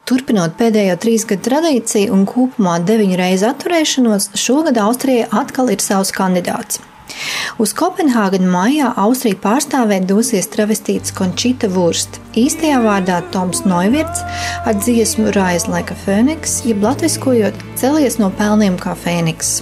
Turpinot pēdējo 3 gadu tradīciju un kopumā 9 reizu atturēšanos, šogad Austrijai atkal ir savs kandidāts. Uz Kopenhāgenu maijā Austriju pārstāvēt dosies travestīts Končita Vurst, īstajā vārdā Toms Noivirts, ar dziesmu Rise like a Phoenix, jeb latviskojot celies no pelniem kā fēniks.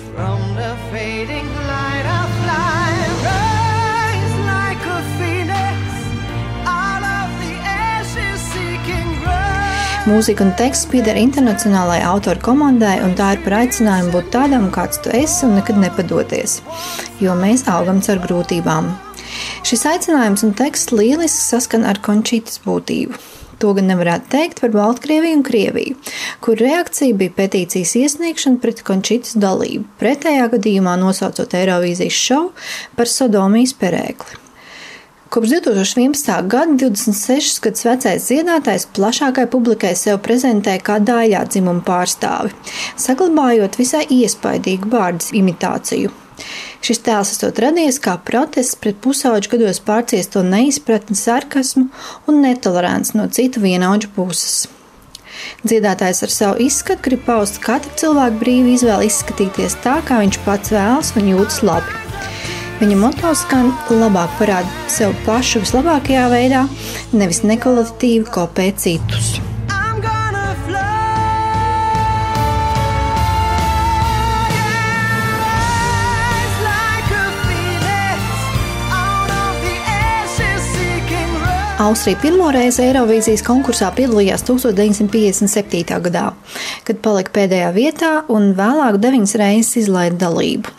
Mūzika un teksts pieder internacionālajai autoru komandai, un tā ir par aicinājumu būt tādam, kāds tu esi un nekad nepadoties, jo mēs augam caur grūtībām. Šis aicinājums un teksts lieliski saskan ar Končitas būtību. To gan nevarētu teikt par Baltkrieviju un Krieviju, kur reakcija bija petīcijas iesniegšana pret Končitas dalību, pretējā gadījumā nosaucot Eirovīzijas šovu par sodomijas perēkli. Kopš 2011. gada 26 gadus vecais dziedātājs plašākai publikai sev prezentē kā daļā dzimuma pārstāvi, saglabājot visai iespaidīgu bārdas imitāciju. Šis tēls esot radies kā protests pret pusauģu gados pārciesto neizpratni, sarkasmu un netolerants no citu vienaudžu puses. Dziedātājs ar savu izskatu grib paust katru cilvēku brīvu izvēli izskatīties tā, kā viņš pats vēlas un jūtas labi. Viņa moto skan labāk parāda sev pašu vislabākajā veidā, nevis nekvalitatīvi kopē citus. Austrija pirmoreiz Eirovīzijas konkursā piedalījās 1957. gadā, kad palika pēdējā vietā un vēlāk 9 reizes izlaida dalību.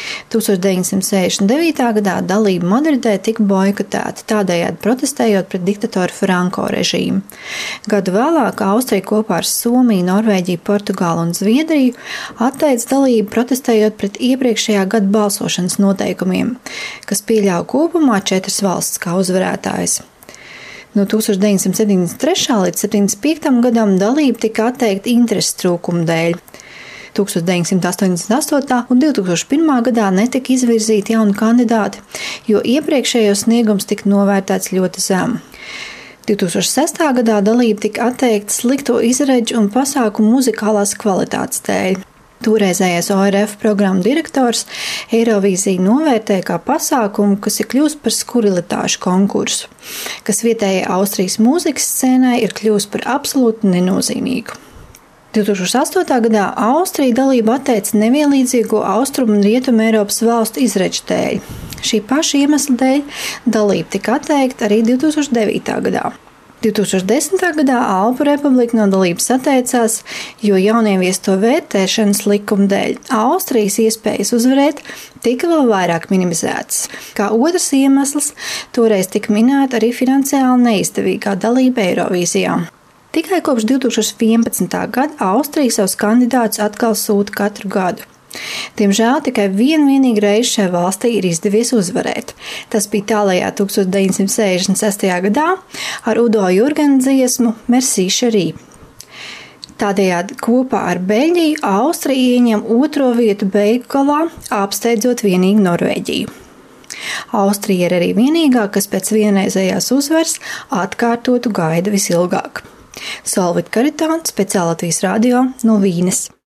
1969. gadā dalība Madridē tika boikotēta, tādējādi protestējot pret diktatoru Franko režīmu. Gadu vēlāk Austrija kopā ar Somiju, Norvēģiju, Portugālu un Zviedriju atteica dalību, protestējot pret iepriekšējā gada balsošanas noteikumiem, kas pieļāva kopumā 4 valstis kā uzvarētājas. No 1973. līdz 1975. gadam dalība tika atteikta intereses trūkuma dēļ. 1988. un 2001. gadā netika izvirzīti jauni kandidāti, jo iepriekšējos sniegums tika novērtēts ļoti zemu. 2006. gadā dalība tika atteikta slikto izredžu un pasākumu muzikālās kvalitātes dēļ. Toreizējais ORF programmu direktors Eirovīziju novērtēja kā pasākumu, kas ir kļūst par skurilitāšu konkursu, kas vietējai Austrijas mūzikas scēnai ir kļūst par absolūti nenozīmīgu. 2008. gadā Austrija dalību atteica nevienlīdzīgo austrumu un rietumu Eiropas valstu izredžu dēļ. Šī paša iemesla dēļ dalība tika atteikta arī 2009. gadā. 2010. gadā Alpu republika no dalības atteicās, jo jaunieviesto vērtēšanas likuma dēļ Austrijas iespējas uzvarēt tika vēl vairāk minimizētas. Kā otrs iemesls toreiz tika minēta arī finansiāli neizdevīgā dalība Eirovīzijā. Tikai kopš 2011. gada Austrija savus kandidātus atkal sūta katru gadu. Diemžēl tikai vienīgi reizi šai valstī ir izdevies uzvarēt. Tas bija tālajā 1966. gadā ar Udo Jurgena dziesmu Merci Chérie. Tādējādi kopā ar Beļģiju Austrija ieņem 2. vietu beigu galā, apsteidzot vienīgi Norvēģiju. Austrija ir arī vienīgā, kas pēc vienreizējās uzvaras atkārtotu gaida visilgāk. Solvit Karitāns, speciāli Latvijas radio no Vīnes.